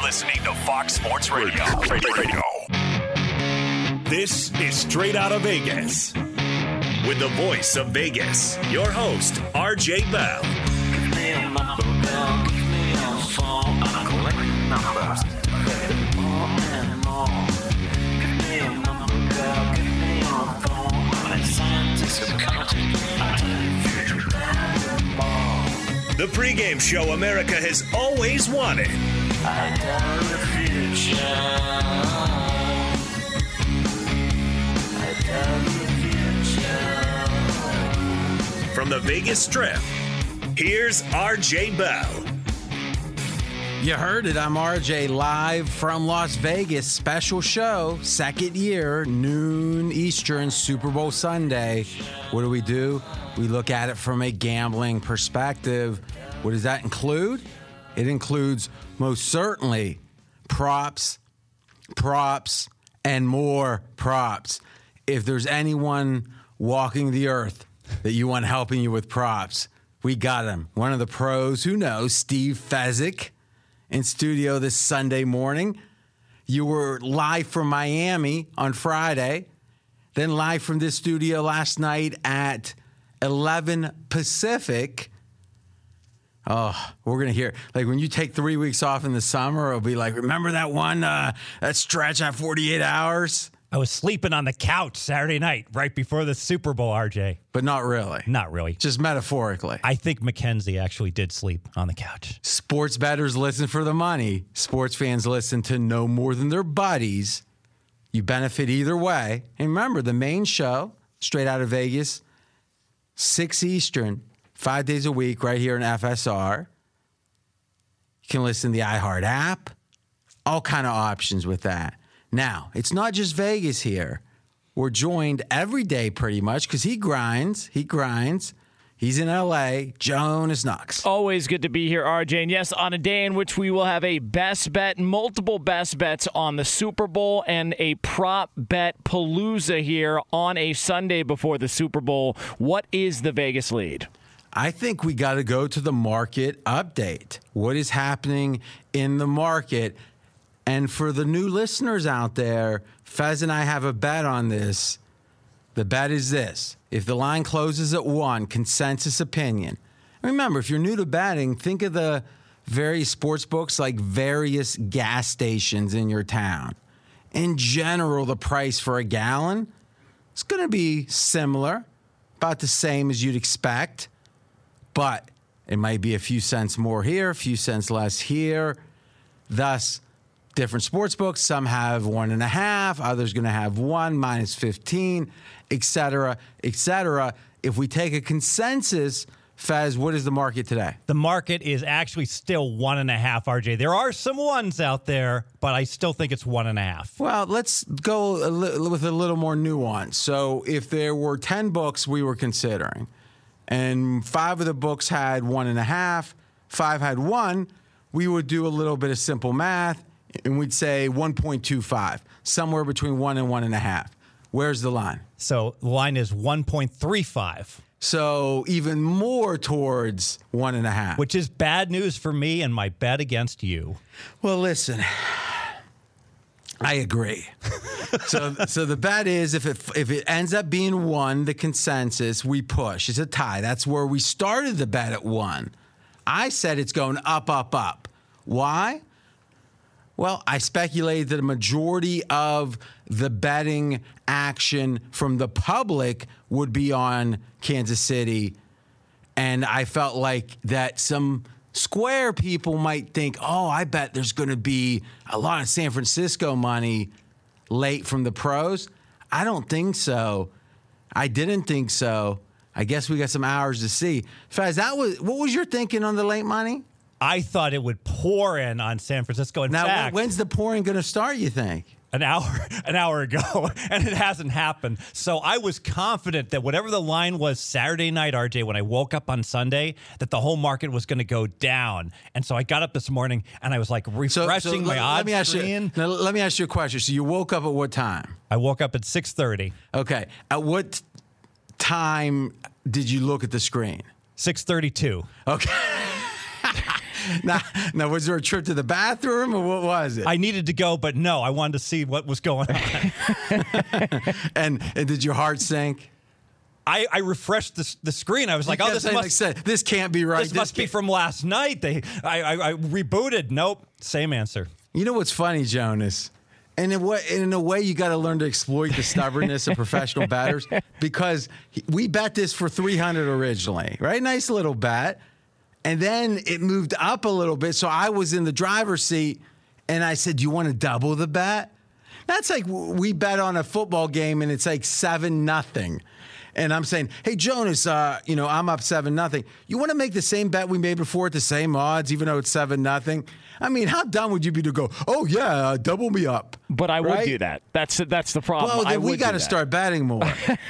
listening to Fox Sports Radio. This is Straight Out of Vegas. With the voice of Vegas, your host, RJ Bell. Give me a number, girl. Give me a phone. I'm collecting numbers. More and more. Give me a number, girl. Give me a phone. I'm a scientist of counting. I'm future more. The pregame show America has always wanted. I tell the future. I tell the future. From the Vegas Strip, here's RJ Bell. You heard it. I'm RJ, live from Las Vegas. Special show, second year, noon Eastern, Super Bowl Sunday. What do? We look at it from a gambling perspective. What does that include? It includes most certainly props, and more props. If there's anyone walking the earth that you want helping you with props, we got him. One of the pros, who knows, Steve Fezzik, in studio this Sunday morning. You were live from Miami on Friday, then live from this studio last night at 11 Pacific. Oh, we're going to hear, like when you take 3 weeks off in the summer, it'll be like, remember that one, that stretch at 48 hours? I was sleeping on the couch Saturday night right before the Super Bowl, RJ. But not really. Not really. Just metaphorically. I think Mackenzie actually did sleep on the couch. Sports bettors listen for the money. Sports fans listen to no more than their buddies. You benefit either way. And remember, the main show, Straight Out of Vegas, 6 Eastern, 5 days a week right here in FSR. You can listen to the iHeart app. All kind of options with that. Now, it's not just Vegas here. We're joined every day pretty much because he grinds. He's in L.A., Jonas Knox. Always good to be here, RJ. And yes, on a day in which we will have a best bet, multiple best bets on the Super Bowl and a prop bet palooza here on a Sunday before the Super Bowl. What is the Vegas lead? I think we got to go to the market update. What is happening in the market? And for the new listeners out there, Fez and I have a bet on this. The bet is this. If the line closes at 1, consensus opinion. Remember, if you're new to betting, think of the various sports books like various gas stations in your town. In general, the price for a gallon is going to be similar, about the same as you'd expect. But it might be a few cents more here, a few cents less here. Thus, different sports books, some have 1.5, others going to have 1, minus 15, et cetera, et cetera. If we take a consensus, Fez, what is the market today? The market is actually still 1.5, RJ. There are some ones out there, but I still think it's 1.5. Well, let's go with a little more nuance. So if there were 10 books we were considering, and 5 of the books had 1.5, 5 had 1, we would do a little bit of simple math, and we'd say 1.25, somewhere between 1 and 1.5. Where's the line? So the line is 1.35. So even more towards 1.5. Which is bad news for me and my bet against you. Well, listen, I agree. So the bet is if it ends up being 1, the consensus, we push. It's a tie. That's where we started the bet at 1. I said it's going up, up, up. Why? Well, I speculated that a majority of the betting action from the public would be on Kansas City. And I felt like that some square people might think, oh, I bet there's going to be a lot of San Francisco money late from the pros. I don't think so. I didn't think so. I guess we got some hours to see. Faz, what was your thinking on the late money? I thought it would pour in on San Francisco. In fact, when's the pouring going to start, you think? An hour ago, and it hasn't happened. So I was confident that whatever the line was Saturday night, RJ, when I woke up on Sunday, that the whole market was going to go down. And so I got up this morning, and I was like refreshing my odds screen. Let me ask you a question. So you woke up at what time? I woke up at 6:30. Okay. At what time did you look at the screen? 6:32. Okay. Now, was there a trip to the bathroom or what was it? I needed to go, but no, I wanted to see what was going on. and did your heart sink? I refreshed the screen. I was like, oh, this can't be right. This must be from last night. I rebooted. Nope. Same answer. You know what's funny, Jonas? And in a way, you got to learn to exploit the stubbornness of professional batters, because we bet this for 300 originally, right? Nice little bet. And then it moved up a little bit. So I was in the driver's seat and I said, do you want to double the bet? That's like we bet on a football game and it's like 7-0. And I'm saying, hey, Jonas, I'm up 7-0. You want to make the same bet we made before at the same odds, even though it's 7-0? I mean, how dumb would you be to go, oh, yeah, double me up? But I would do that. That's the problem. Well, then we got to start betting more.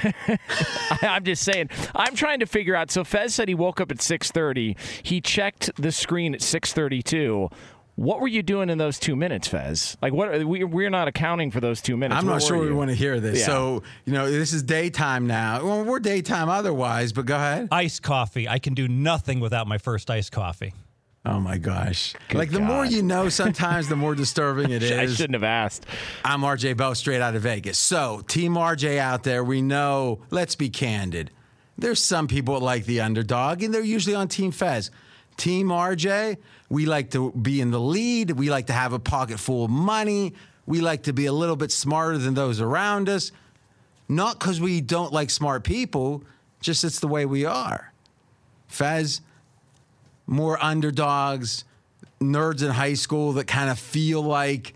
I'm just saying. I'm trying to figure out. So Fez said he woke up at 6:30. He checked the screen at 6:32. What were you doing in those 2 minutes, Fez? Like, what? We're not accounting for those 2 minutes. I'm not sure we want to hear this. Yeah. So, this is daytime now. Well, we're daytime otherwise, but go ahead. Iced coffee. I can do nothing without my first iced coffee. Oh, my gosh. Good the more you know, sometimes the more disturbing it is. I shouldn't have asked. I'm RJ Bell, straight out of Vegas. So, Team RJ out there, we know, let's be candid. There's some people that like the underdog, and they're usually on Team Fez. Team RJ, we like to be in the lead. We like to have a pocket full of money. We like to be a little bit smarter than those around us. Not because we don't like smart people, just it's the way we are. Fez, more underdogs, nerds in high school that kind of feel like,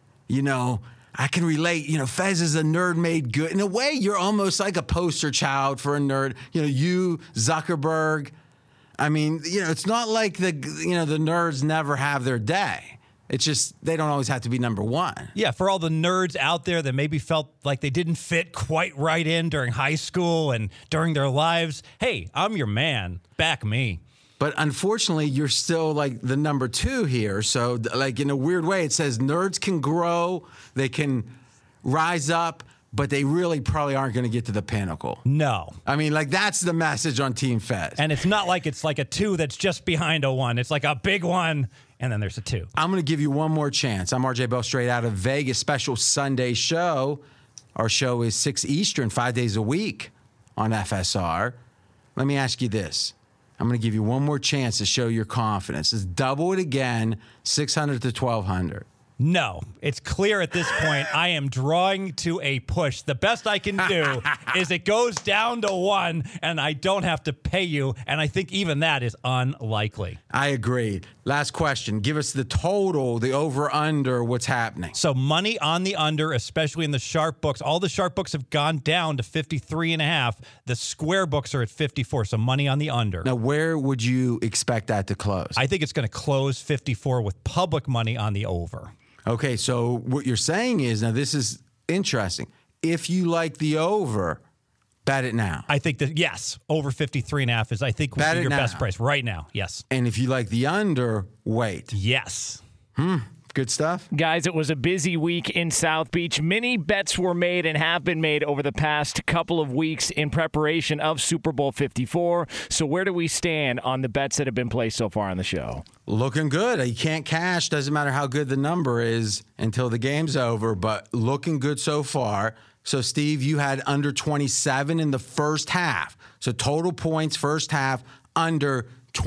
I can relate. Fez is a nerd made good. In a way, you're almost like a poster child for a nerd. You, Zuckerberg. I mean, it's not like the nerds never have their day. It's just they don't always have to be number one. Yeah, for all the nerds out there that maybe felt like they didn't fit quite right in during high school and during their lives, hey, I'm your man. Back me. But unfortunately, you're still like the number two here. So, like, in a weird way, it says nerds can grow, they can rise up, but they really probably aren't going to get to the pinnacle. No. I mean, like, that's the message on Team Fez. And it's not like it's like a 2 that's just behind a 1. It's like a big 1, and then there's a 2. I'm going to give you one more chance. I'm RJ Bell, straight out of Vegas, special Sunday show. Our show is 6 Eastern, 5 days a week on FSR. Let me ask you this. I'm going to give you one more chance to show your confidence. Let's double it again, 600 to 1,200. No, it's clear at this point I am drawing to a push. The best I can do is it goes down to 1 and I don't have to pay you. And I think even that is unlikely. I agree. Last question. Give us the total, the over-under, what's happening. So money on the under, especially in the sharp books. All the sharp books have gone down to 53.5. The square books are at 54. So money on the under. Now, where would you expect that to close? I think it's going to close 54 with public money on the over. Okay, so what you're saying is, now this is interesting. If you like the over, bet it now. I think that, yes, over 53.5 is, I think, would be your best price right now. Yes. And if you like the under, wait. Yes. Good stuff. Guys, it was a busy week in South Beach. Many bets were made and have been made over the past couple of weeks in preparation of Super Bowl 54. So where do we stand on the bets that have been placed so far on the show? Looking good. You can't cash. Doesn't matter how good the number is until the game's over, but looking good so far. So, Steve, you had under 27 in the first half. So total points first half under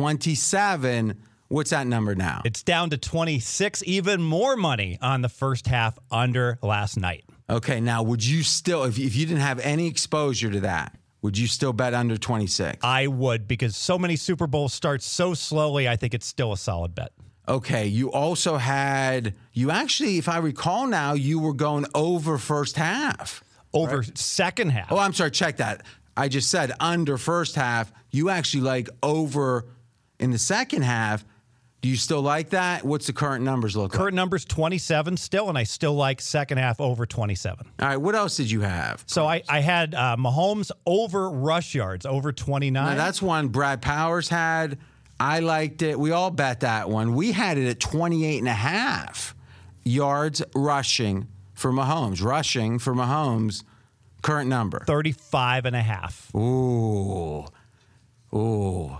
27. What's that number now? It's down to 26, even more money on the first half under last night. Okay, now would you still, if you didn't have any exposure to that, would you still bet under 26? I would, because so many Super Bowls start so slowly, I think it's still a solid bet. Okay, you also had, you actually, if I recall now, you were going over first half. Over second half. Oh, I'm sorry, check that. I just said under first half. You actually like over in the second half. Do you still like that? What's the current numbers look like? Current numbers 27 still, and I still like second half over 27. All right, what else did you have? So I had Mahomes over rush yards, over 29. Now, that's one Brad Powers had. I liked it. We all bet that one. We had it at 28.5 yards rushing for Mahomes. Rushing for Mahomes, current number. 35.5. Ooh.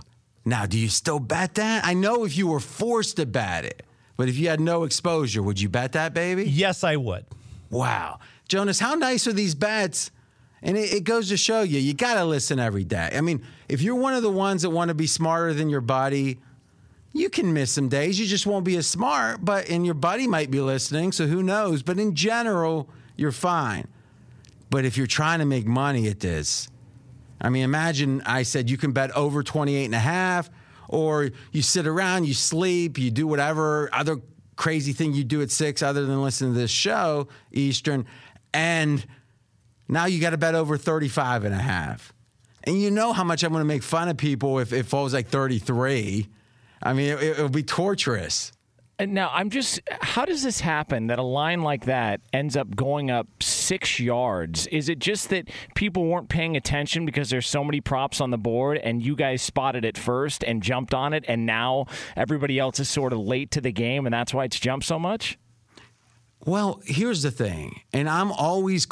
Now, do you still bet that? I know if you were forced to bet it, but if you had no exposure, would you bet that, baby? Yes, I would. Wow. Jonas, how nice are these bets? And it goes to show you got to listen every day. I mean, if you're one of the ones that want to be smarter than your buddy, you can miss some days. You just won't be as smart, and your buddy might be listening, so who knows? But in general, you're fine. But if you're trying to make money at this, I mean, imagine I said you can bet over 28.5, or you sit around, you sleep, you do whatever other crazy thing you do at 6 other than listen to this show, Eastern, and now you got to bet over 35.5. And you know how much I'm going to make fun of people if it falls like 33. I mean, it'll be torturous. And now, how does this happen that a line like that ends up going up 6 yards? Is it just that people weren't paying attention because there's so many props on the board and you guys spotted it first and jumped on it, and now everybody else is sort of late to the game and that's why it's jumped so much? Well, here's the thing, and I'm always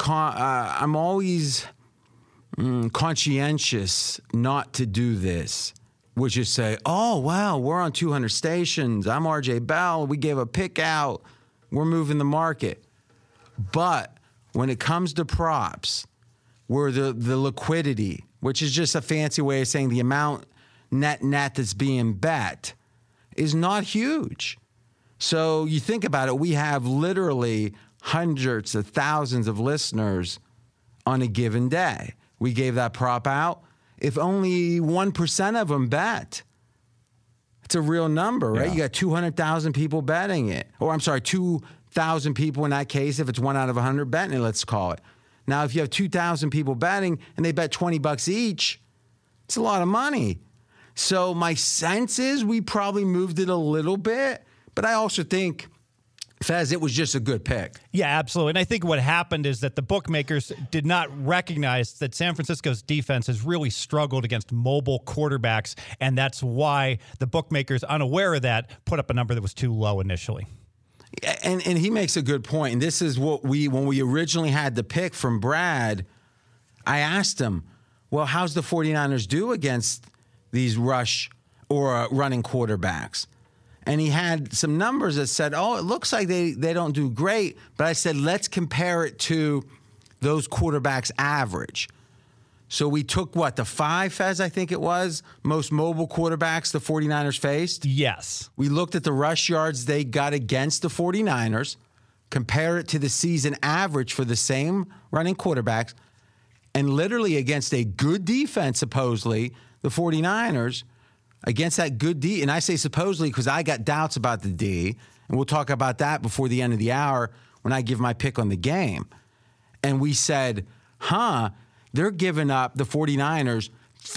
conscientious not to do this, which is say, oh, wow, we're on 200 stations. I'm RJ Bell. We gave a pick out. We're moving the market. But when it comes to props, where the liquidity, which is just a fancy way of saying the amount net that's being bet, is not huge. So you think about it, we have literally hundreds of thousands of listeners on a given day. We gave that prop out. If only 1% of them bet, it's a real number, right? Yeah. You got 200,000 people betting it. Or I'm sorry, 2,000 people in that case, if it's 1 out of 100 betting it, let's call it. Now, if you have 2,000 people betting and they bet $20 each, it's a lot of money. So my sense is we probably moved it a little bit, but I also think, Fez, it was just a good pick. Yeah, absolutely. And I think what happened is that the bookmakers did not recognize that San Francisco's defense has really struggled against mobile quarterbacks, and that's why the bookmakers, unaware of that, put up a number that was too low initially. And he makes a good point. And this is what when we originally had the pick from Brad, I asked him, well, how's the 49ers do against these rush or running quarterbacks? And he had some numbers that said, oh, it looks like they don't do great. But I said, let's compare it to those quarterbacks' average. So we took, the 5, Fez, I think it was, most mobile quarterbacks the 49ers faced? Yes. We looked at the rush yards they got against the 49ers, compare it to the season average for the same running quarterbacks, and literally against a good defense, supposedly, the 49ers, against that good D, and I say supposedly because I got doubts about the D, and we'll talk about that before the end of the hour when I give my pick on the game. And we said, they're giving up, the 49ers,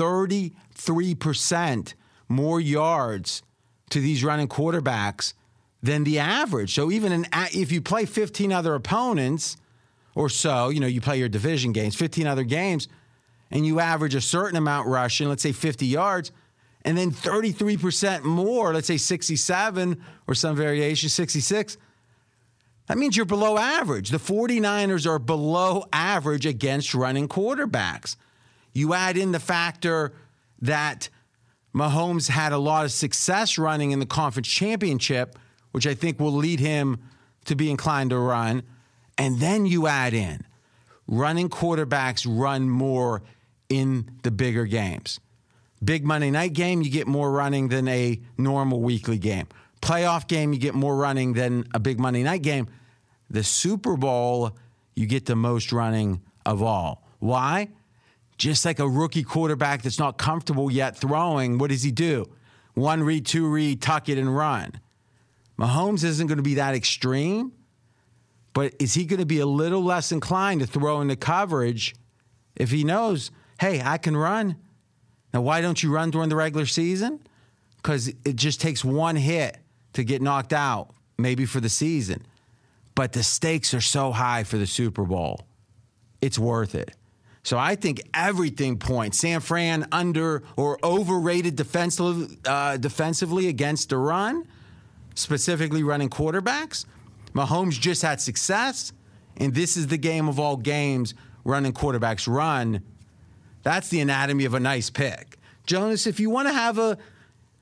33% more yards to these running quarterbacks than the average. So even if you play 15 other opponents or so, you play your division games, 15 other games, and you average a certain amount rushing, let's say 50 yards, and then 33% more, let's say 67 or some variation, 66, that means you're below average. The 49ers are below average against running quarterbacks. You add in the factor that Mahomes had a lot of success running in the conference championship, which I think will lead him to be inclined to run. And then you add in running quarterbacks run more in the bigger games. Big Monday night game, you get more running than a normal weekly game. Playoff game, you get more running than a big Monday night game. The Super Bowl, you get the most running of all. Why? Just like a rookie quarterback that's not comfortable yet throwing, what does he do? 1 read, 2 read, tuck it and run. Mahomes isn't going to be that extreme, but is he going to be a little less inclined to throw into coverage if he knows, hey, I can run? Now, why don't you run during the regular season? Because it just takes one hit to get knocked out, maybe for the season. But the stakes are so high for the Super Bowl. It's worth it. So I think everything points. San Fran under or overrated defensively against the run, specifically running quarterbacks. Mahomes just had success, and this is the game of all games, running quarterbacks run. That's the anatomy of a nice pick. Jonas, if you want to have a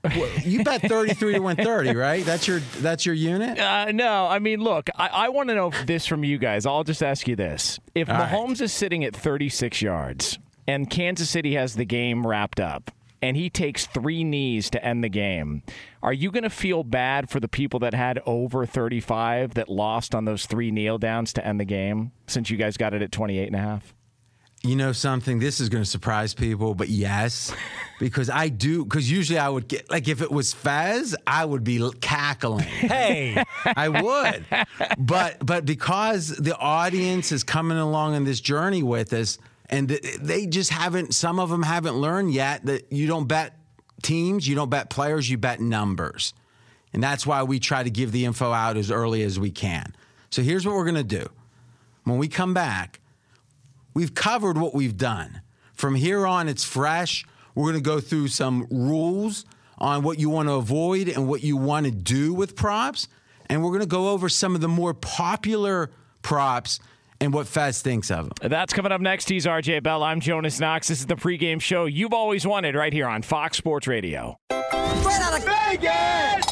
You bet 33 to win 30, right? That's your unit? No, I mean, look, I want to know this from you guys. I'll just ask you this. If All right. Mahomes is sitting at 36 yards and Kansas City has the game wrapped up and he takes 3 knees to end the game, are you going to feel bad for the people that had over 35 that lost on those 3 kneel downs to end the game since you guys got it at 28.5? You know something? This is going to surprise people, but yes, because I do. Because usually I would get, like, if it was Fez, I would be cackling. Hey, I would. But because the audience is coming along on this journey with us, and they just haven't, some of them haven't learned yet that you don't bet teams, you don't bet players, you bet numbers. And that's why we try to give the info out as early as we can. So here's what we're going to do. When we come back, we've covered what we've done. From here on, it's fresh. We're going to go through some rules on what you want to avoid and what you want to do with props. And we're going to go over some of the more popular props and what Fez thinks of them. That's coming up next. He's RJ Bell. I'm Jonas Knox. This is the pregame show you've always wanted right here on Fox Sports Radio. Straight out of Vegas!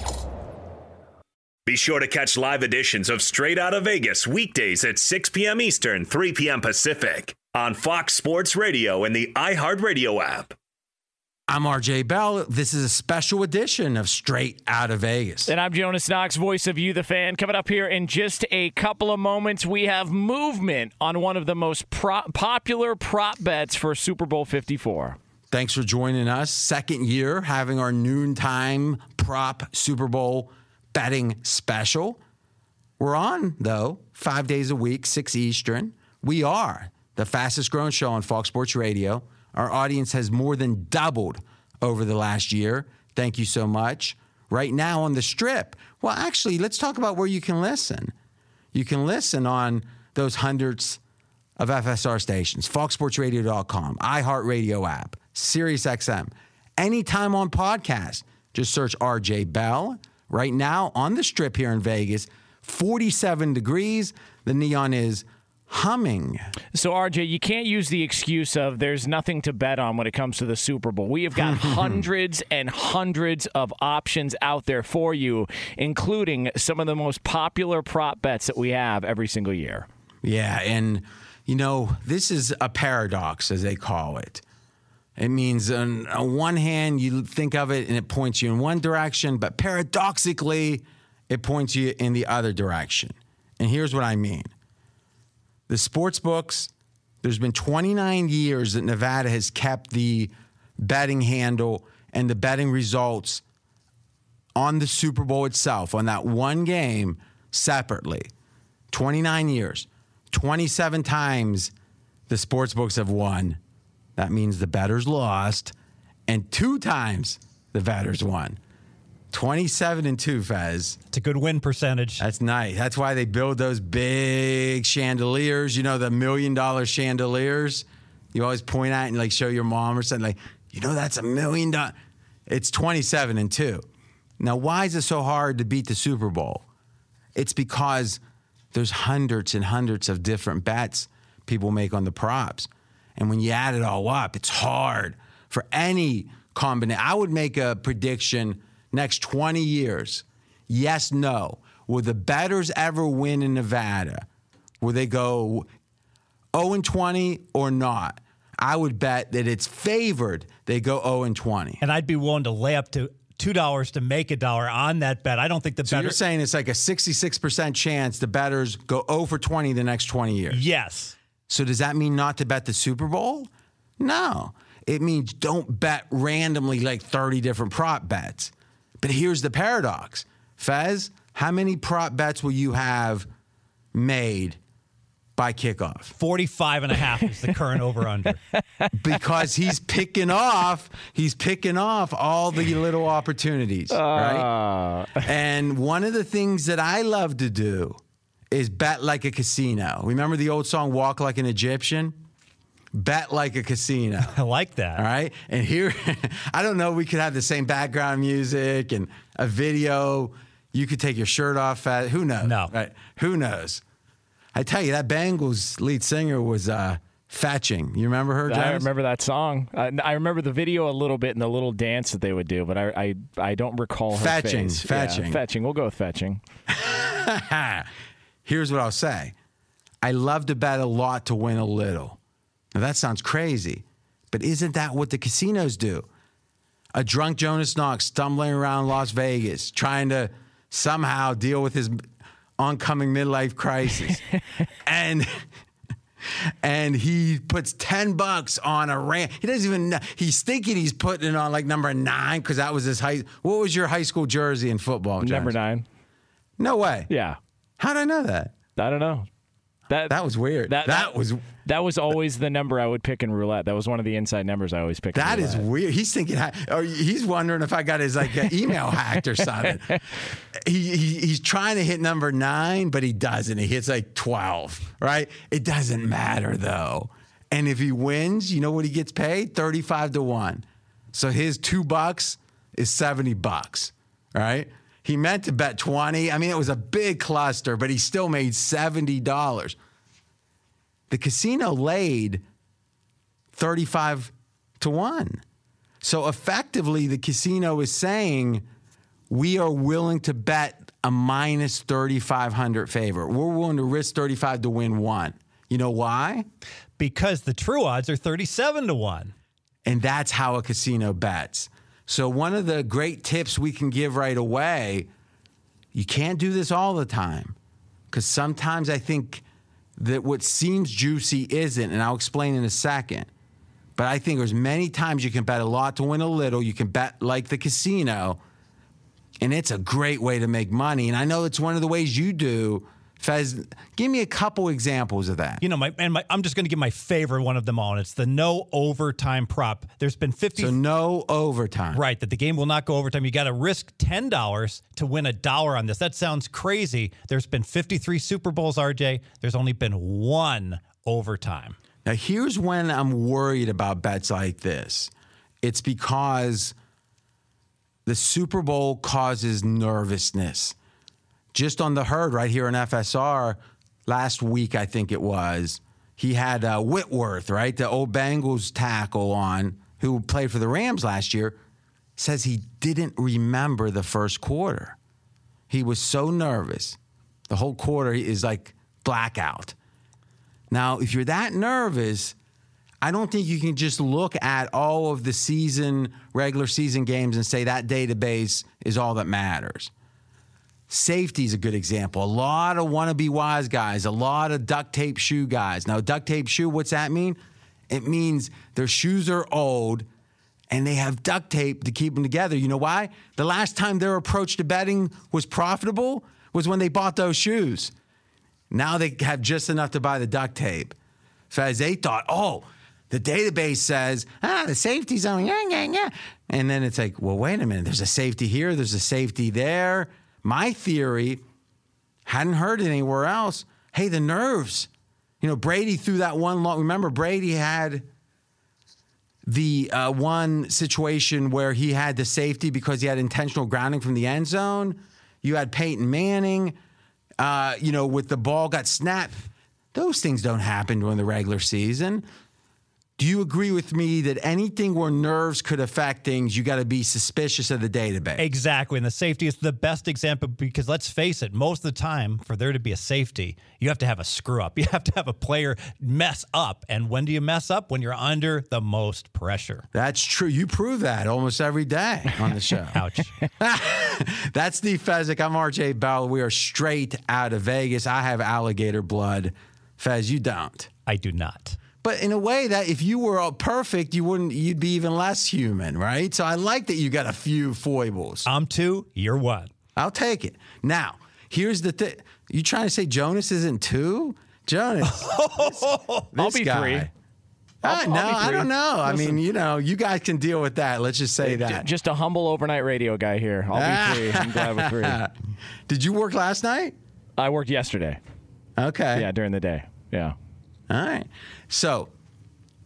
Be sure to catch live editions of Straight Outta Vegas weekdays at 6 p.m. Eastern, 3 p.m. Pacific on Fox Sports Radio and the iHeartRadio app. I'm RJ Bell. This is a special edition of Straight Outta Vegas. And I'm Jonas Knox, voice of You, the fan. Coming up here in just a couple of moments, we have movement on one of the most popular prop bets for Super Bowl 54. Thanks for joining us. Second year having our noontime prop Super Bowl betting special. We're on, though, 5 days a week, 6 Eastern. We are the fastest growing show on Fox Sports Radio. Our audience has more than doubled over the last year. Thank you so much. Right now on the Strip, well, actually, let's talk about where you can listen. You can listen on those hundreds of FSR stations, foxsportsradio.com, iHeartRadio app, SiriusXM. Anytime on podcast, just search RJ Bell. Right now on the Strip here in Vegas, 47 degrees. The neon is humming. So, RJ, you can't use the excuse of there's nothing to bet on when it comes to the Super Bowl. We have got hundreds and hundreds of options out there for you, including some of the most popular prop bets that we have every single year. Yeah, and, you know, this is a paradox, as they call it. It means on one hand, you think of it and it points you in one direction, but paradoxically, it points you in the other direction. And here's what I mean. The sports books, there's been 29 years that Nevada has kept the betting handle and the betting results on the Super Bowl itself, on that one game separately. 29 years. 27 times the sports books have won. That means the bettors lost, and 2 times the bettors won. 27-2, Fez. it's a good win percentage. That's nice. That's why they build those big chandeliers. You know, the $1 million chandeliers. You always point at and like show your mom or something like, you know, that's $1 million. It's 27-2. Now, why is it so hard to beat the Super Bowl? It's because there's hundreds and hundreds of different bets people make on the props. And when you add it all up, it's hard for any combination. I would make a prediction next 20 years. Yes, no. Will the bettors ever win in Nevada? Will they go 0-20 or not? I would bet that it's favored they go 0-20. And I'd be willing to lay up to $2 to make $1 on that bet. I don't think the So better. you're saying it's like a 66% chance the bettors go 0-20 the next 20 years? Yes. So does that mean not to bet the Super Bowl? No. It means don't bet randomly like 30 different prop bets. But here's the paradox. Fez, how many prop bets will you have made by kickoff? 45.5 is the current over-under. Because he's picking off all the little opportunities, right? And one of the things that I love to do is bet like a casino. Remember the old song, Walk Like an Egyptian? Bet like a casino. I like that. All right. And here, I don't know, we could have the same background music and a video. You could take your shirt off. Who knows? No. Right? Who knows? I tell you, that Bengals lead singer was Fetching. You remember her, Jones? I remember that song. I remember the video a little bit and the little dance that they would do, but I don't recall her Fetching. face. Fetching. Yeah, fetching. We'll go with fetching. Here's what I'll say. I love to bet a lot to win a little. Now, that sounds crazy, but isn't that what the casinos do? A drunk Jonas Knox stumbling around Las Vegas, trying to somehow deal with his oncoming midlife crisis. And he puts $10 on a rant. He doesn't even know. He's thinking he's putting it on like number 9 because that was his What was your high school jersey in football, Jones? Number 9. No way. Yeah. How did I know that? I don't know. That was weird. That was always the number I would pick in roulette. That was one of the inside numbers I always picked. That in is roulette. weird. He's thinking, or he's wondering if I got his email hacked or something. He's trying to hit number 9, but he doesn't. He hits like 12, right? It doesn't matter though. And if he wins, you know what he gets paid? 35-1. So his $2 is $70, right? He meant to bet 20. I mean, it was a big cluster, but he still made $70. The casino laid 35-1. So effectively, the casino is saying we are willing to bet a minus 3,500 favor. We're willing to risk 35 to win 1. You know why? Because the true odds are 37-1. And that's how a casino bets. So one of the great tips we can give right away, you can't do this all the time. Because sometimes I think that what seems juicy isn't, and I'll explain in a second. But I think there's many times you can bet a lot to win a little. You can bet like the casino, and it's a great way to make money. And I know it's one of the ways you do. Fez, give me a couple examples of that. You know, I'm just going to give my favorite one of them all, and it's the no overtime prop. There's been 50. So no overtime. Right, that the game will not go overtime. You got to risk $10 to win $1 on this. That sounds crazy. There's been 53 Super Bowls, RJ. There's only been 1 overtime. Now, here's when I'm worried about bets like this. It's because the Super Bowl causes nervousness. Just on the herd right here in FSR last week, I think it was, he had Whitworth, right, the old Bengals tackle on, who played for the Rams last year, says he didn't remember the first quarter. He was so nervous. The whole quarter is like blackout. Now, if you're that nervous, I don't think you can just look at all of the regular season games and say that database is all that matters. Safety is a good example. A lot of wannabe wise guys, a lot of duct tape shoe guys. Now, duct tape shoe, what's that mean? It means their shoes are old and they have duct tape to keep them together. You know why? The last time their approach to betting was profitable was when they bought those shoes. Now they have just enough to buy the duct tape. Fez, they thought, the database says, the safety's on, yeah. And then it's like, well, wait a minute. There's a safety here. There's a safety there. My theory, hadn't heard it anywhere else. Hey, the nerves. You know, Brady threw that one long. Remember, Brady had the one situation where he had the safety because he had intentional grounding from the end zone. You had Peyton Manning, with the ball got snapped. Those things don't happen during the regular season. Do you agree with me that anything where nerves could affect things, you got to be suspicious of the database? Exactly. And the safety is the best example because let's face it, most of the time for there to be a safety, you have to have a screw up. You have to have a player mess up. And when do you mess up? When you're under the most pressure. That's true. You prove that almost every day on the show. Ouch. That's Steve Fezzik. I'm RJ Bell. We are straight out of Vegas. I have alligator blood. Fez, you don't. I do not. But in a way that if you were perfect, you'd be even less human, right? So I like that you got a few foibles. I'm 2, you're 1. I'll take it. Now, here's the thing. You trying to say Jonas isn't 2? Jonas. I'll be guy. 3. I don't know. Listen. I mean, you guys can deal with that. Let's just say that. Just a humble overnight radio guy here. I'll be 3. I'm glad with 3. Did you work last night? I worked yesterday. Okay. Yeah, during the day. Yeah. All right. So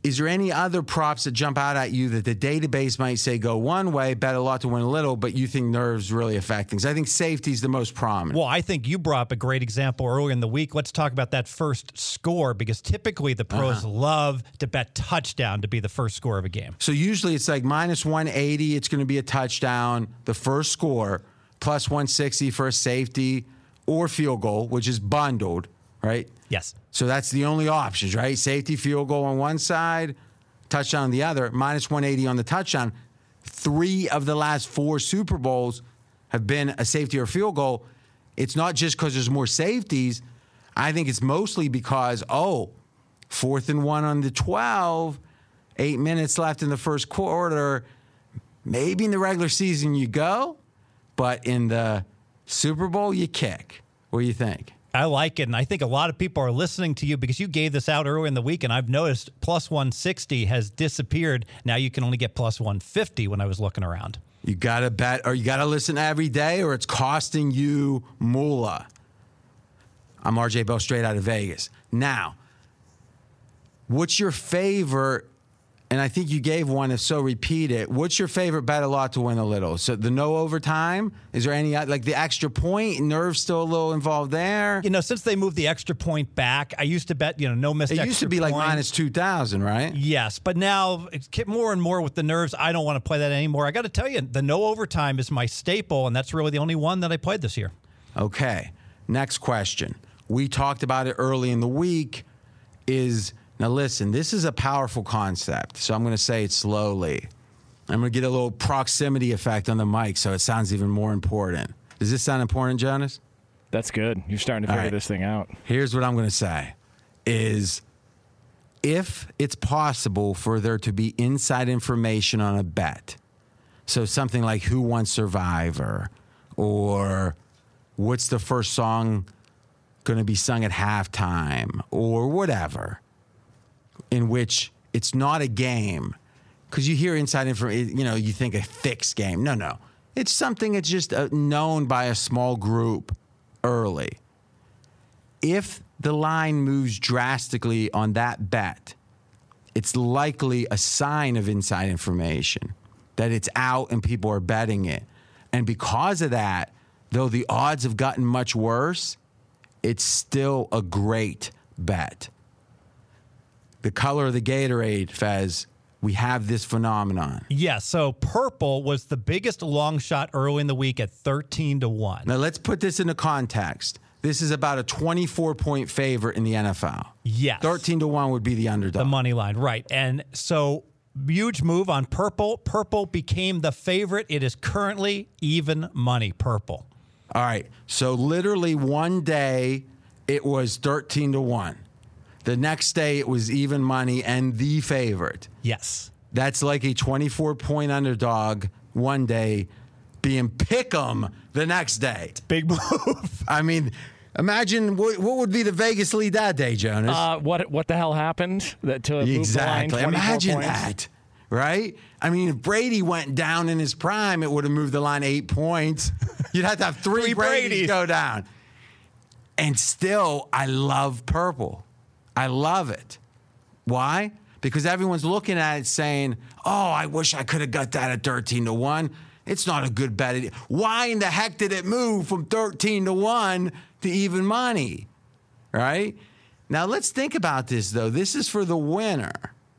is there any other props that jump out at you that the database might say go one way, bet a lot to win a little, but you think nerves really affect things? I think safety is the most prominent. Well, I think you brought up a great example earlier in the week. Let's talk about that first score, because typically the pros love to bet touchdown to be the first score of a game. So usually it's like minus 180, it's going to be a touchdown, the first score, plus 160 for a safety or field goal, which is bundled, right? Yes. So that's the only options, right? Safety, field goal on one side, touchdown on the other, minus 180 on the touchdown. 3 of the last 4 Super Bowls have been a safety or field goal. It's not just because there's more safeties. I think it's mostly because, 4th and 1 on the 12, 8 minutes left in the first quarter. Maybe in the regular season you go, but in the Super Bowl you kick. What do you think? I like it, and I think a lot of people are listening to you because you gave this out earlier in the week, and I've noticed plus 160 has disappeared. Now you can only get plus 150 when I was looking around. You got to bet, or you got to listen every day, or it's costing you moolah. I'm RJ Bell, straight out of Vegas. Now, what's your favorite, and I think you gave one, if so, repeat it. What's your favorite bet a lot to win a little? So the no overtime? Is there any, like the extra point? Nerves still a little involved there? You know, since they moved the extra point back, I used to bet, no missed extra point. It used to be like minus 2,000, right? Yes, but now it's more and more with the nerves. I don't want to play that anymore. I got to tell you, the no overtime is my staple, and that's really the only one that I played this year. Okay, next question. We talked about it early in the week. Now listen, this is a powerful concept, so I'm going to say it slowly. I'm going to get a little proximity effect on the mic so it sounds even more important. Does this sound important, Jonas? That's good. You're starting to figure this thing out. Here's what I'm going to say is if it's possible for there to be inside information on a bet, so something like who won Survivor or what's the first song going to be sung at halftime or whatever, in which it's not a game, because you hear inside information, you think a fixed game. No. It's something that's just known by a small group early. If the line moves drastically on that bet, it's likely a sign of inside information, that it's out and people are betting it. And because of that, though the odds have gotten much worse, it's still a great bet. The color of the Gatorade, Fez, we have this phenomenon. Yeah, so purple was the biggest long shot early in the week at 13-1. Now, let's put this into context. This is about a 24-point favorite in the NFL. Yes. 13-1 would be the underdog. The money line, right. And so huge move on purple. Purple became the favorite. It is currently even money, purple. All right, so literally one day it was 13-1. The next day, it was even money and the favorite. Yes. That's like a 24-point underdog one day being pick'em the next day. Big move. I mean, imagine what would be the Vegas lead that day, Jonas? What the hell happened to move exactly. the line 24 Imagine points? that, right? I mean, if Brady went down in his prime, it would have moved the line 8 points. You'd have to have three Bradys go down. And still, I love purple. I love it. Why? Because everyone's looking at it saying, I wish I could have got that at 13-1. It's not a good bet. Why in the heck did it move from 13-1 to even money? Right? Now, let's think about this, though. This is for the winner.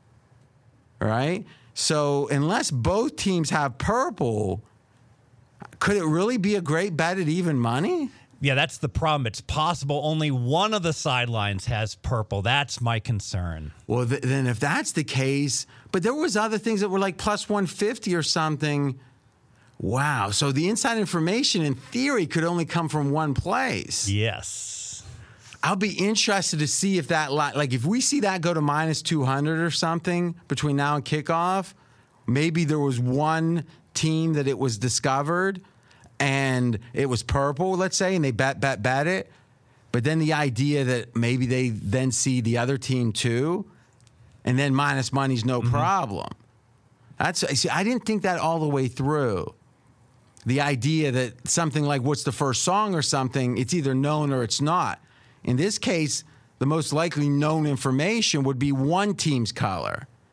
Right? So unless both teams have purple, could it really be a great bet at even money? Yeah, that's the problem. It's possible only one of the sidelines has purple. That's my concern. Well, then if that's the case, but there was other things that were like plus 150 or something. Wow. So the inside information in theory could only come from one place. Yes. I'll be interested to see if that, like if we see that go to minus 200 or something between now and kickoff, maybe there was one team that it was discovered and it was purple, let's say, and they bet it. But then the idea that maybe they then see the other team too, and then minus money's no problem. I didn't think that all the way through. The idea that something like what's the first song or something, it's either known or it's not. In this case, the most likely known information would be one team's color.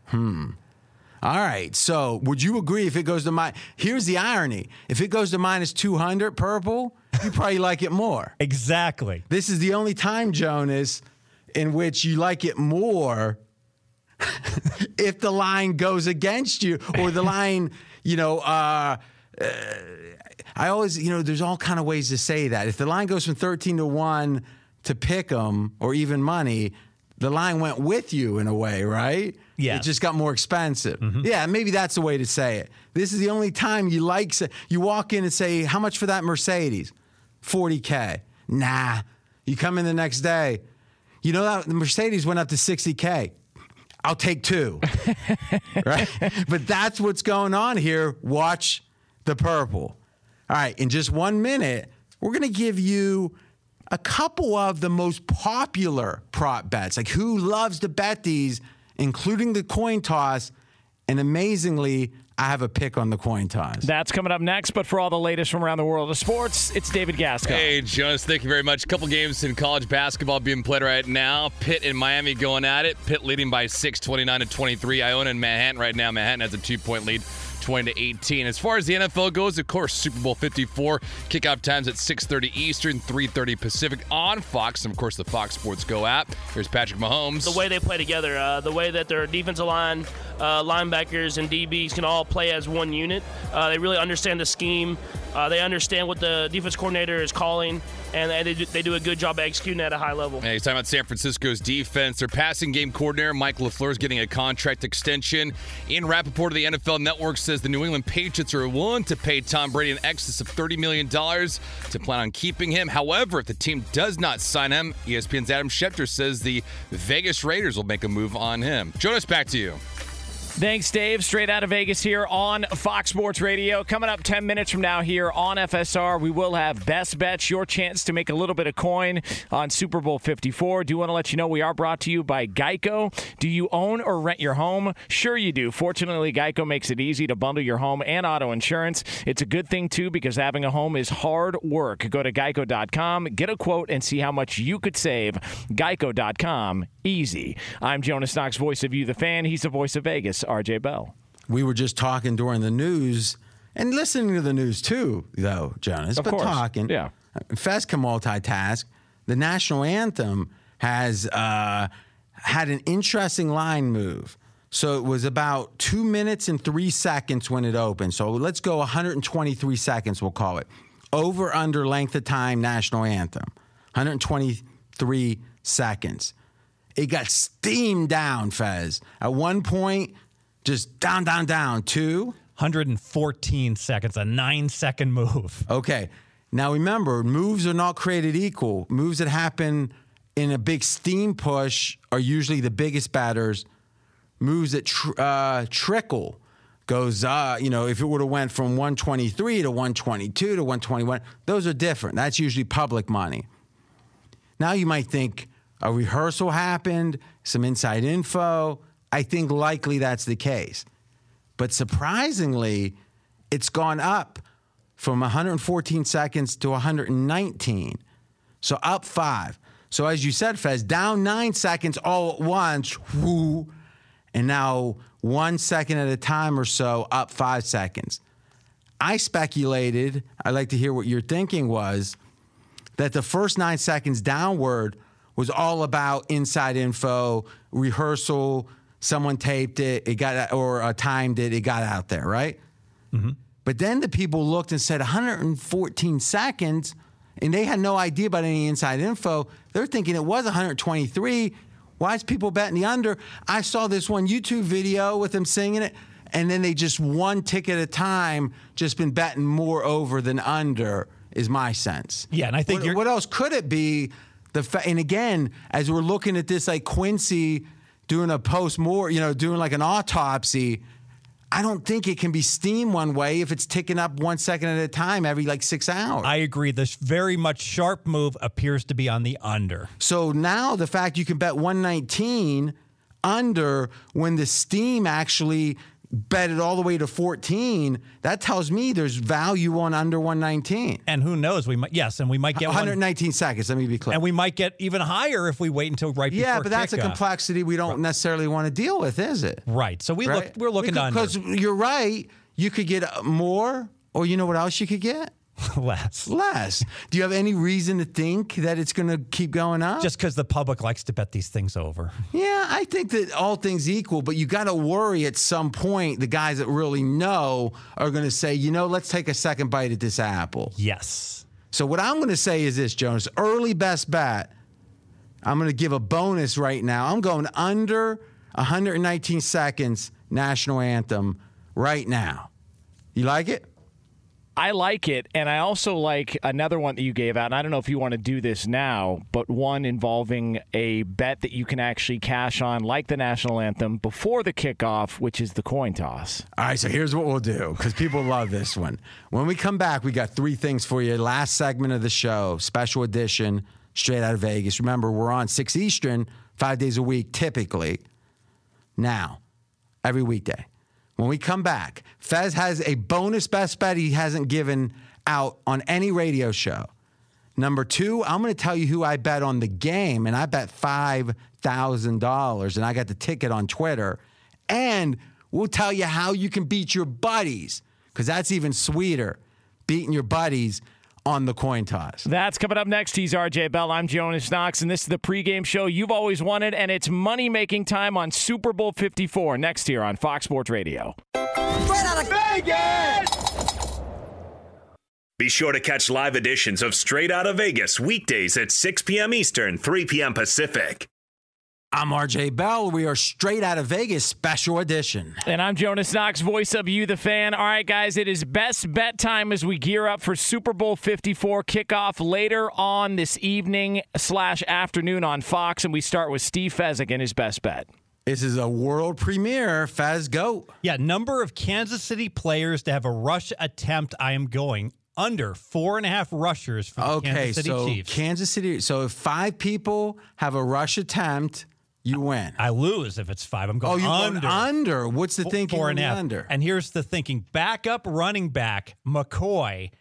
All right. So would you agree if it goes to here's the irony. If it goes to minus 200 purple, you probably like it more. Exactly. This is the only time, Jonas, in which you like it more if the line goes against you or the line, I always, there's all kind of ways to say that. If the line goes from 13-1 to pick 'em or even money, the line went with you in a way, right? Yeah. It just got more expensive. Yeah, maybe that's the way to say it. This is the only time you walk in and say, how much for that Mercedes? $40K. Nah. You come in the next day. You know that the Mercedes went up to $60K. I'll take 2. Right? But that's what's going on here. Watch the purple. All right, in just 1 minute, we're going to give you a couple of the most popular prop bets, like who loves to bet these, including the coin toss. And amazingly, I have a pick on the coin toss. That's coming up next, but for all the latest from around the world of sports, it's David Gascon. Hey, Jonas, thank you very much. A couple games in college basketball being played right now. Pitt and Miami going at it. Pitt leading by 6, 29-23. Iona and Manhattan right now. Manhattan has a 2-point lead. 20-18. As far as the NFL goes, of course, Super Bowl 54. Kickoff times at 6:30 Eastern, 3:30 Pacific on Fox, and of course the Fox Sports Go app. Here's Patrick Mahomes. The way they play together, the way that their defensive line, linebackers, and DBs can all play as one unit. They really understand the scheme. They understand what the defense coordinator is calling, and they do a good job of executing at a high level. Hey, he's talking about San Francisco's defense. Their passing game coordinator, Mike LaFleur, is getting a contract extension. Ian Rappaport of the NFL Network says the New England Patriots are willing to pay Tom Brady in excess of $30 million to plan on keeping him. However, if the team does not sign him, ESPN's Adam Schefter says the Vegas Raiders will make a move on him. Jonas, back to you. Thanks, Dave. Straight out of Vegas here on Fox Sports Radio. Coming up 10 minutes from now here on FSR, we will have Best Bets, your chance to make a little bit of coin on Super Bowl 54. Do want to let you know we are brought to you by Geico. Do you own or rent your home? Sure you do. Fortunately, Geico makes it easy to bundle your home and auto insurance. It's a good thing, too, because having a home is hard work. Go to geico.com, get a quote, and see how much you could save. Geico.com. Easy. I'm Jonas Knox, voice of You, the fan. He's the voice of Vegas, RJ Bell. We were just talking during the news and listening to the news too, though, Jonas. Of course. Talking. Yeah. Fez can multitask. The national anthem has had an interesting line move. So it was about 2 minutes and 3 seconds when it opened. So let's go 123 seconds, we'll call it. Over, under, length of time, national anthem. 123 seconds. It got steamed down, Fez. At one point, just down, 2. 114 seconds, a 9-second move. Okay. Now remember, moves are not created equal. Moves that happen in a big steam push are usually the biggest batters. Moves that trickle goes, if it would have went from 123 to 122 to 121, those are different. That's usually public money. Now you might think a rehearsal happened, some inside info. I think likely that's the case. But surprisingly, it's gone up from 114 seconds to 119. So up 5. So as you said, Fez, down 9 seconds all at once. Whoo, and now 1 second at a time or so, up 5 seconds. I speculated, I'd like to hear what your thinking was, that the first 9 seconds downward was all about inside info, rehearsal, someone taped it, timed it, it got out there, right? Mm-hmm. But then the people looked and said 114 seconds, and they had no idea about any inside info. They're thinking it was 123. Why is people betting the under? I saw this one YouTube video with them singing it, and then they just one tick at a time just been betting more over than under, is my sense. Yeah, and I think what else could it be? And again, as we're looking at this, like Quincy doing a doing like an autopsy, I don't think it can be steam one way if it's ticking up 1 second at a time every 6 hours. I agree. This very much sharp move appears to be on the under. So now the fact you can bet 119 under when the steam actually bet it all the way to 14, that tells me there's value on under 119. And who knows? We might get 119 seconds. Let me be clear. And we might get even higher if we wait until right before Yeah, but that's a kickoff. complexity we don't necessarily want to deal with, is it? Right. So we're looking under. Because you're right. You could get more, or you know what else you could get? Less. Do you have any reason to think that it's going to keep going up? Just because the public likes to bet these things over. Yeah, I think that all things equal, but you got to worry at some point the guys that really know are going to say, let's take a second bite at this apple. Yes. So what I'm going to say is this, Jonas, early best bet. I'm going to give a bonus right now. I'm going under 119 seconds national anthem right now. You like it? I like it, and I also like another one that you gave out, and I don't know if you want to do this now, but one involving a bet that you can actually cash on, like the national anthem, before the kickoff, which is the coin toss. All right, so here's what we'll do, because people love this one. When we come back, we got 3 things for you. Last segment of the show, special edition, straight out of Vegas. Remember, we're on 6 Eastern, 5 days a week, typically. Now, every weekday. When we come back, Fez has a bonus best bet he hasn't given out on any radio show. Number 2, I'm going to tell you who I bet on the game, and I bet $5,000, and I got the ticket on Twitter. And we'll tell you how you can beat your buddies, because that's even sweeter, beating your buddies on the coin toss. That's coming up next. He's RJ Bell. I'm Jonas Knox, and this is the pregame show you've always wanted, and it's money-making time on Super Bowl 54 next here on Fox Sports Radio. Straight out of Vegas! Be sure to catch live editions of Straight Outta Vegas weekdays at 6 p.m. Eastern, 3 p.m. Pacific. I'm RJ Bell. We are Straight Out of Vegas special edition. And I'm Jonas Knox, voice of You, the fan. All right, guys, it is best bet time as we gear up for Super Bowl 54 kickoff later on this evening/afternoon on Fox. And we start with Steve Fezzik and his best bet. This is a world premiere. Fez, go. Yeah, number of Kansas City players to have a rush attempt. I am going under 4.5 rushers for the Kansas City Chiefs. Kansas City. So if 5 people have a rush attempt, you win. I lose if it's 5. I'm going under. Under. What's the thinking? 4.5. Under. And here's the thinking. Backup running back McCoy.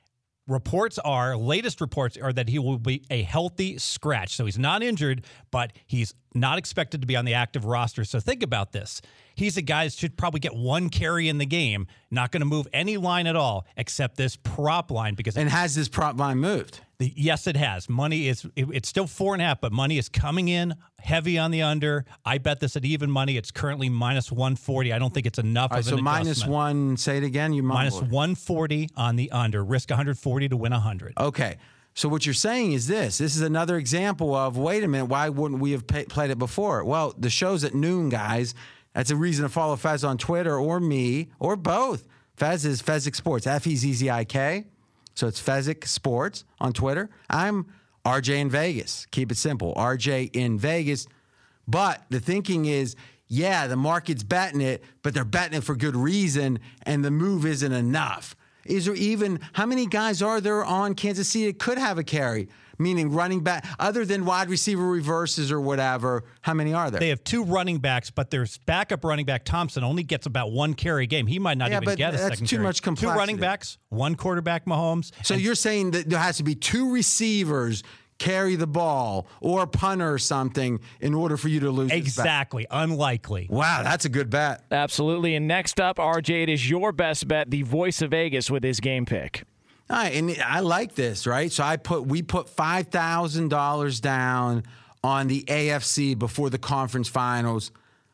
Latest reports are that he will be a healthy scratch. So he's not injured, but he's not expected to be on the active roster. So think about this. He's a guy that should probably get 1 carry in the game, not going to move any line at all except this prop line. And has this prop line moved? Yes, it has. It's still 4.5, but money is coming in heavy on the under. I bet this at even money. It's currently minus 140. I don't think it's enough of an adjustment. Minus 1, say it again. Minus 140 on the under. Risk 140 to win 100. Okay. So what you're saying is this. This is another example of, wait a minute, why wouldn't we have played it before? Well, the show's at noon, guys. That's a reason to follow Fez on Twitter or me or both. Fez is Fezzik Sports, Fezzik. So it's Fezzik Sports on Twitter. I'm RJ in Vegas. Keep it simple. RJ in Vegas. But the thinking is, yeah, the market's betting it, but they're betting it for good reason, and the move isn't enough. Is there even, how many guys are there on Kansas City that could have a carry? Meaning running back, other than wide receiver reverses or whatever, how many are there? They have 2 running backs, but their backup running back, Thompson, only gets about 1 carry a game. He might not even get a second carry. That's too much complexity. 2 running backs, 1 quarterback, Mahomes. So you're saying that there has to be 2 receivers carry the ball or a punter or something in order for you to lose. Exactly. Unlikely. Wow, that's a good bet. Absolutely. And next up, RJ, it is your best bet, the voice of Vegas with his game pick. All right, and I like this, right? So we put $5,000 down on the AFC before the conference finals.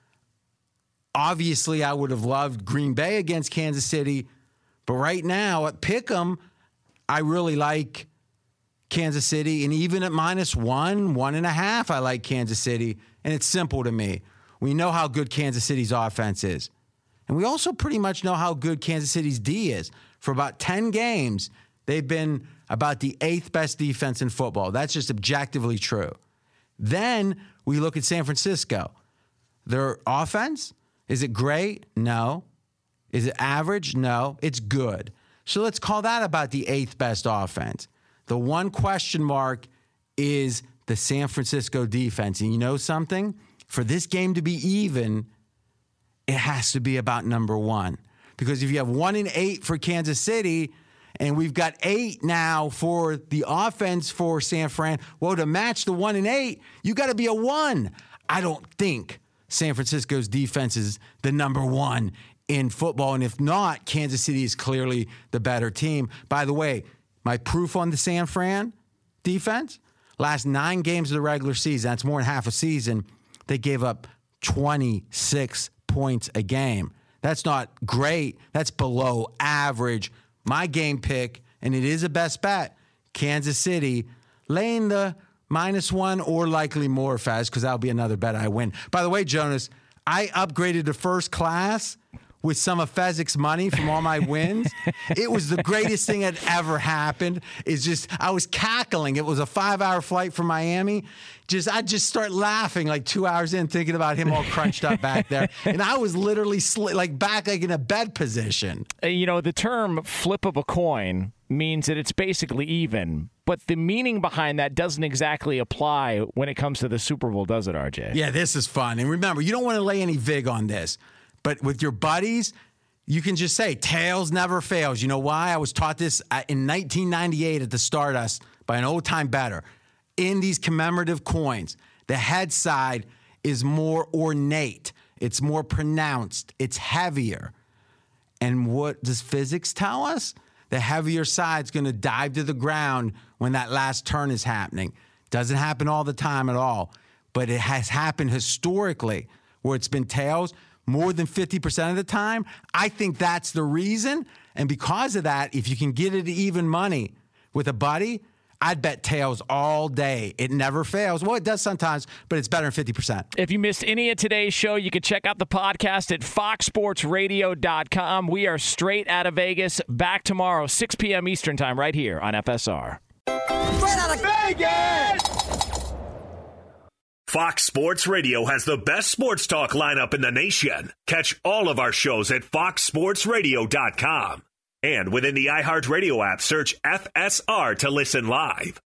Obviously, I would have loved Green Bay against Kansas City, but right now at Pick'em, I really like Kansas City, and even at minus 1.5, I like Kansas City, and it's simple to me. We know how good Kansas City's offense is, and we also pretty much know how good Kansas City's D is. For about 10 games, they've been about the 8th best defense in football. That's just objectively true. Then we look at San Francisco. Their offense, is it great? No. Is it average? No. It's good. So let's call that about the 8th best offense. The one question mark is the San Francisco defense. And you know something? For this game to be even, it has to be about number one. Because if you have 1-8 for Kansas City, and we've got 8 now for the offense for San Fran, well, to match the 1-8, you got to be a 1. I don't think San Francisco's defense is the number one in football. And if not, Kansas City is clearly the better team. By the way, my proof on the San Fran defense, last 9 games of the regular season, that's more than half a season, they gave up 26 points a game. That's not great. That's below average. My game pick, and it is a best bet, Kansas City, laying the -1 or likely more, Faz, because that'll be another bet I win. By the way, Jonas, I upgraded to first class with some of Fezzik's money from all my wins. It was the greatest thing that ever happened. It's just, I was cackling. It was a 5-hour flight from Miami. I just start laughing like 2 hours in, thinking about him all crunched up back there. And I was literally back in a bed position. The term flip of a coin means that it's basically even, but the meaning behind that doesn't exactly apply when it comes to the Super Bowl, does it, RJ? Yeah, this is fun. And remember, you don't want to lay any vig on this. But with your buddies, you can just say, tails never fails. You know why? I was taught this in 1998 at the Stardust by an old-time bettor. In these commemorative coins, the head side is more ornate. It's more pronounced. It's heavier. And what does physics tell us? The heavier side's going to dive to the ground when that last turn is happening. Doesn't happen all the time at all. But it has happened historically where it's been tails more than 50% of the time. I think that's the reason. And because of that, if you can get it to even money with a buddy, I'd bet tails all day. It never fails. Well, it does sometimes, but it's better than 50%. If you missed any of today's show, you can check out the podcast at foxsportsradio.com. We are straight out of Vegas. Back tomorrow, 6 p.m. Eastern time, right here on FSR. Straight out of Vegas! Fox Sports Radio has the best sports talk lineup in the nation. Catch all of our shows at foxsportsradio.com. And within the iHeartRadio app, search FSR to listen live.